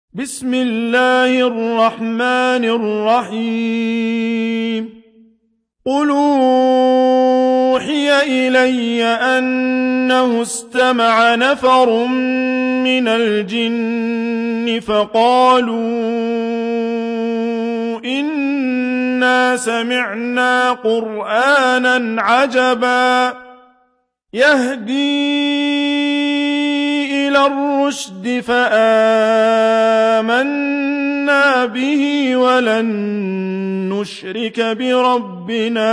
بسم الله الرحمن الرحيم قل أوحي إلي أنه استمع نفر من الجن فقالوا إنا سمعنا قرآنا عجبا يهدي إلى الرشد فآمنا به ولن نشرك بربنا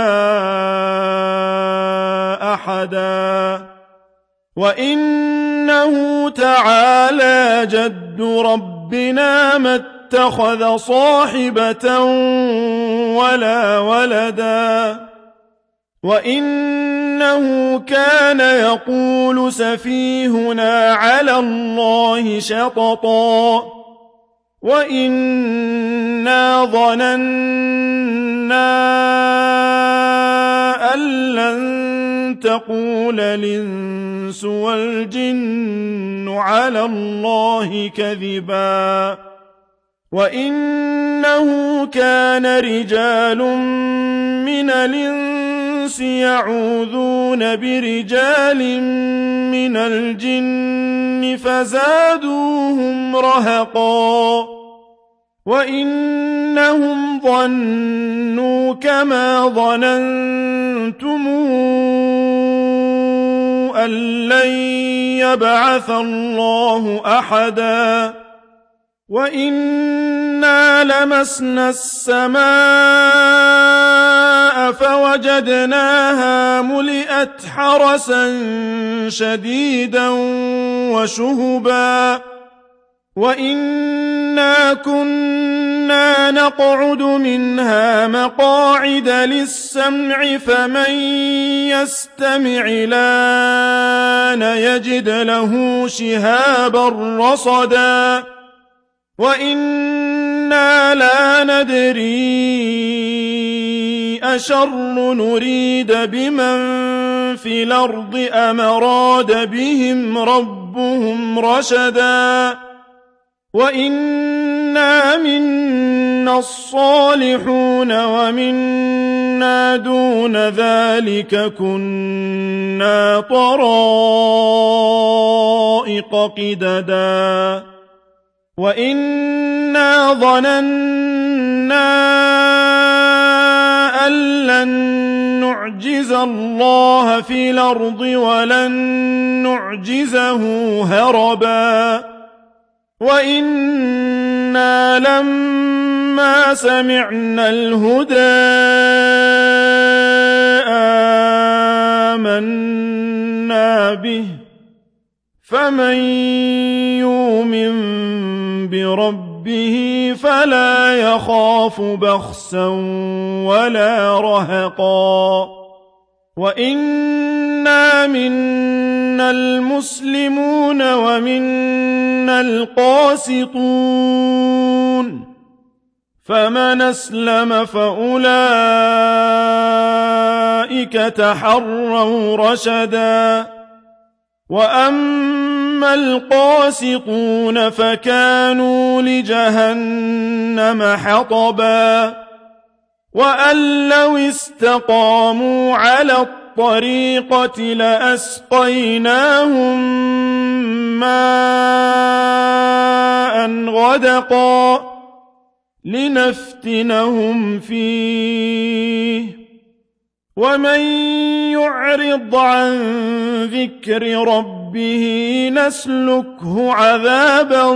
أحدا وإنه تعالى جد ربنا ما اتخذ صاحبة ولا ولدا وإنه كان يقول سفيهنا على الله شططا وإنا ظننا أن لن تقول الإنس والجن على الله كذبا وإنه كان رجال من الإنس يعوذون برجال من الجن فزادوهم رهقا وإنهم ظنوا كما ظننتم أن لن يبعث الله أحدا وإنا لمسنا السماء فوجدناها ملئت حرسا شديدا وشهبا وإنا كنا نقعد منها مقاعد للسمع فمن يستمع الآن يجد له شهابا رصدا وإنا لا ندري أشر نريد بمن في الأرض أم أراد بهم ربهم رشدا وإنا منا الصالحون ومنا دون ذلك كنا طرائق قددا وإنا ظننا أن لن نعجز الله في الأرض ولن نعجزه هربا وإنا لما سمعنا الهدى آمنا به فمن يؤمن بربه فلا يخاف بخسا ولا رهقا وإنا منا المسلمون ومنا القاسطون فمن أسلم فأولئك تحروا رشدا وأما القاسطون فكانوا لجهنم حطبا وأن لو استقاموا على الطريقة لأسقيناهم ماء غدقا لنفتنهم فيه ومن يعرض عن ذكر ربه نسلكه عذابا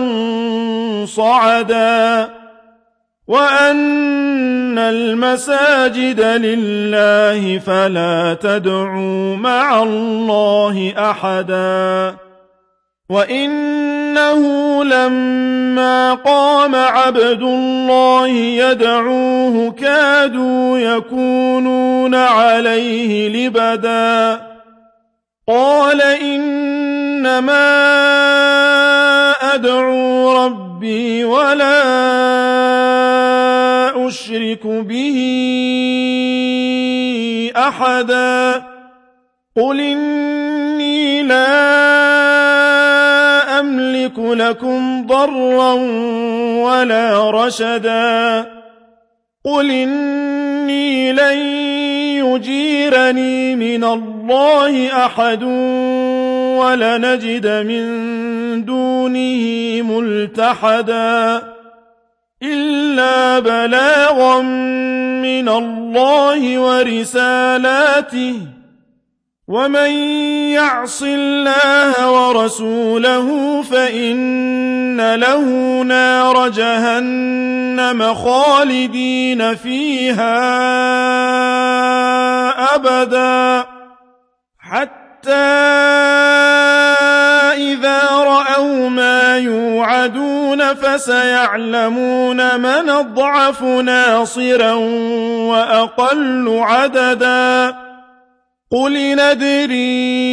صعدا وأن المساجد لله فلا تدعوا مع الله أحدا وإنه لما قام عبد الله يدعوه كادوا يكونون عليه لبدا قال إنما أدعو ربي ولا أشرك به أحدا قل إني لا أملك لكم ضرا ولا رشدا قل إني لن يجيرني من الله أحد ولنجد من دونه ملتحدا إلا بلاغا من الله ورسالاته ومن يعص الله ورسوله فإن له نار جهنم خالدين فيها أبدا حتى إذا رأوا ما يوعدون فسيعلمون من أضعف ناصرا وأقل عددا قل ندري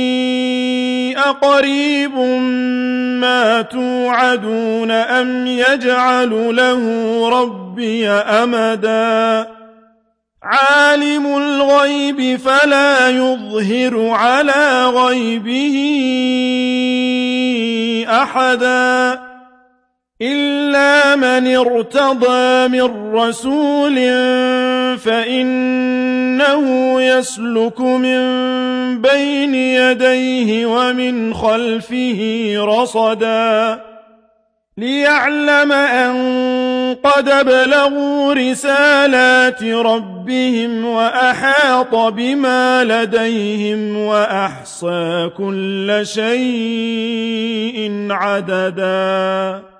أقريب ما توعدون أم يجعل له ربي أمدا عالم الغيب فلا يظهر على غيبه أحدا إلا من ارتضى من رسول فإنه يسلك من بين يديه ومن خلفه رصدا ليعلم أن قد أبلغوا رسالات ربهم وأحاط بما لديهم وأحصى كل شيء عددا